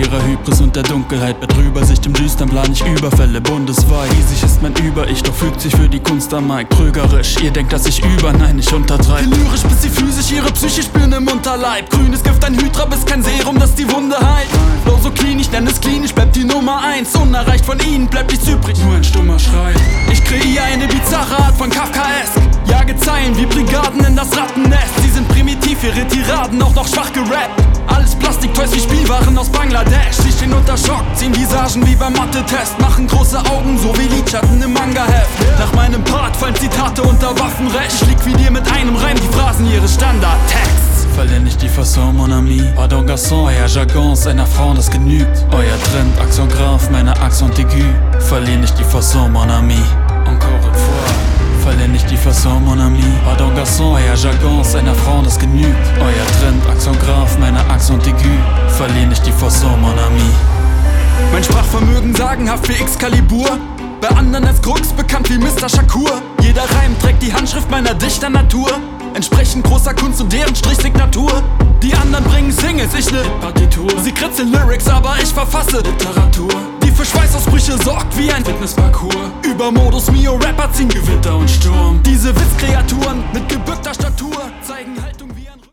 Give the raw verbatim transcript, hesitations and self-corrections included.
ihrer Hybris und der Dunkelheit betrüber Sicht im Düstern plan ich Überfälle bundesweit. Riesig ist mein Über-Ich, doch fügt sich für die Kunst am Mic trügerisch. Ihr denkt, dass ich über, nein, ich untertreibe. Lyrisch bis sie physisch ihre Psyche spüren im Unterleib. Grünes Gift, ein Hydra, bis kein Serum, das die Wunde heilt. Flow so clean, ich nenn es klinisch, bleibt die Nummer eins. Unerreicht von ihnen bleibt nichts übrig, nur ein stummer Schrei. Ich kreiere eine bizarre Art von Kafkaesk. Jage Zeilen wie Brigaden in das Rattennest. Sie sind primitiv, ihre Tiraden auch noch schwach gerappt. Alles Plastiktoys wie Spielwaren aus Bangladesch. Sie stehen unter Schock, ziehen Visagen wie beim Mathe-Test. Machen große Augen, so wie Lidschatten im Manga-Heft. Nach meinem Part fallen Zitate unter Waffenrecht. Ich liquidier mit einem Reim die Phrasen ihres Standardtexts. Verlier nicht die Façon, mon ami. Pardon, garçon, euer Jargon ist einer Frau, das genügt. Euer Trend, Accent grave, meine Accent aigu. Verlier nicht die Façon, mon ami. Encore une fois. Verlier nicht die Façon, mon ami. Pardon, garçon, euer Jargon ist einer Frau, das genügt. Euer Trend, Accent grave, meine Accent aigu. Verlier nicht die Façon, mon ami. Mein Sprachvermögen sagenhaft wie Excalibur. Bei anderen als Krux bekannt wie Mister Shakur. Jeder Reim trägt die Handschrift meiner Dichternatur. Entsprechend großer Kunst und deren Strichsignatur. Die anderen bringen Singles, ich ne Partitur. Sie kritzeln Lyrics, aber ich verfasse Literatur, die für Schweißausbrüche sorgt wie ein Fitnessparcours. Über Modus Mio Rapper ziehen Gewitter und Sturm. Diese Witzkreaturen mit gebückter Statur zeigen